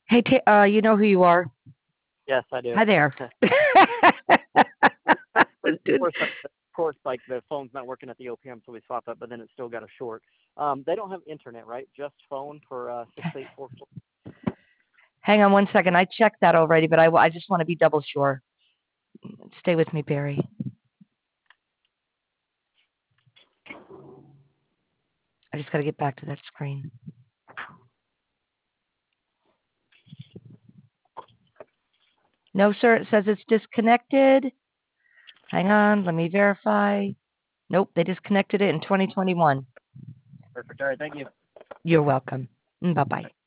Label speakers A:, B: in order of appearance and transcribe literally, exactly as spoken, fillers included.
A: Hey, ta- uh, you know who you are?
B: Yes, I do.
A: Hi there.
B: Of
A: Was doing-
B: course, of course, like the phone's not working at the O P M, so we swap it, but then it still got a short. Um, they don't have internet, right? Just phone for uh, six eight four four.
A: Hang on one second. I checked that already, but I, I just want to be double sure. Stay with me, Barry. I just got to get back to that screen. No, sir. It says it's disconnected. Hang on. Let me verify. Nope, they disconnected it in twenty twenty-one.
B: Perfect. All right, thank you.
A: You're welcome. Bye bye.